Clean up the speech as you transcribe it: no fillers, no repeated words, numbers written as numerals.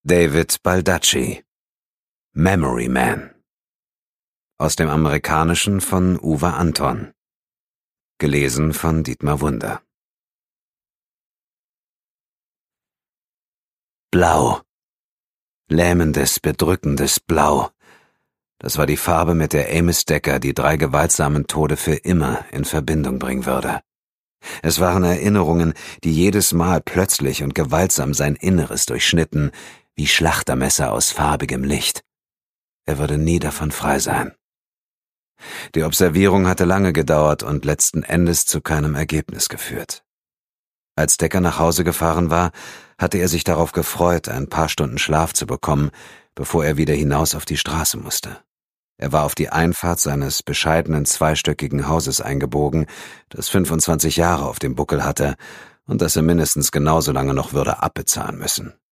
David Baldacci, Memory Man. Aus dem Amerikanischen von Uwe Anton. Gelesen von Dietmar Wunder. Blau. Lähmendes, bedrückendes Blau. Das war die Farbe, mit der Amos Decker die 3 gewaltsamen Tode für immer in Verbindung bringen würde. Es waren Erinnerungen, die jedes Mal plötzlich und gewaltsam sein Inneres durchschnitten, wie Schlachtermesser aus farbigem Licht. Er würde nie davon frei sein. Die Observierung hatte lange gedauert und letzten Endes zu keinem Ergebnis geführt. Als Decker nach Hause gefahren war, hatte er sich darauf gefreut, ein paar Stunden Schlaf zu bekommen, bevor er wieder hinaus auf die Straße musste. Er war auf die Einfahrt seines bescheidenen zweistöckigen Hauses eingebogen, das 25 Jahre auf dem Buckel hatte und das er mindestens genauso lange noch würde abbezahlen müssen.